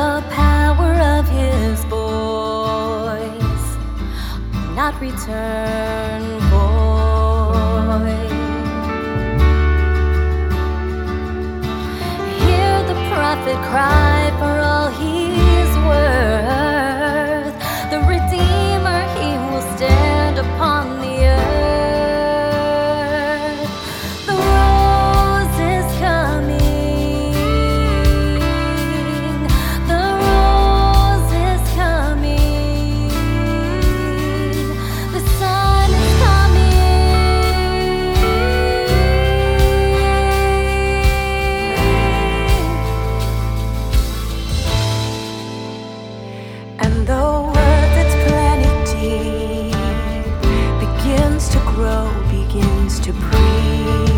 the power of his voice will not return void. Hear the prophet cry for all he's worth. The Redeemer, he will stand upon the earth. The rose is coming. The rose is coming. The sun is coming. And the word that's planted deep begins to grow, begins to breathe.